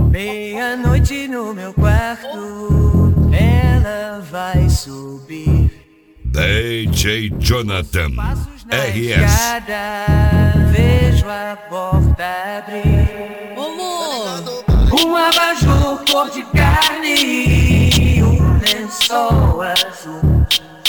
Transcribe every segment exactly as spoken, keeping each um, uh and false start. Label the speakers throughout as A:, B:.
A: Meia-noite no meu quarto, ela vai subir.
B: D J Jonathan R S.
A: Escada, vejo a porta abrir.
C: Amor!
A: Um abajur cor de carne, um lençol azul,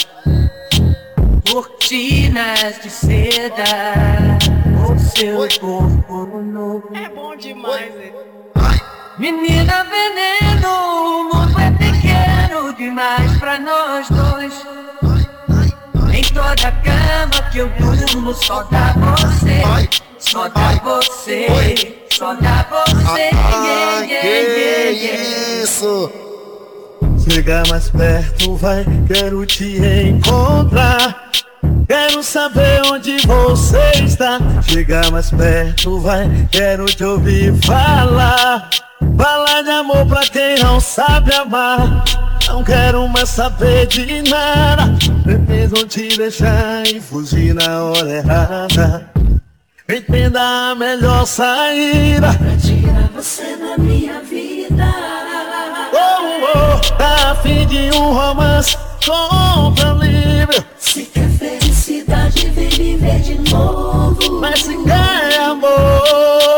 A: cortinas de seda, o seu corpo nu.
C: É bom demais, hein?
A: Menina veneno, o mundo é pequeno demais pra nós dois. Em toda a cama que eu durmo só dá você, só dá você, só dá você.
D: Ah,
A: Yeah, yeah, yeah,
D: que
A: yeah.
D: isso? Chega mais perto, vai, quero te encontrar. Quero saber onde você está. Chega mais perto, vai, quero te ouvir falar. Falar de amor pra quem não sabe amar. Não quero mais saber de nada. Pretendo te deixar e fugir na hora errada. Entenda a melhor saída
A: Pra tirar você da minha vida.
D: Oh, oh, tá a fim de um romance, compra livre.
A: Se quer felicidade, vem viver de novo.
D: Mas se quer amor,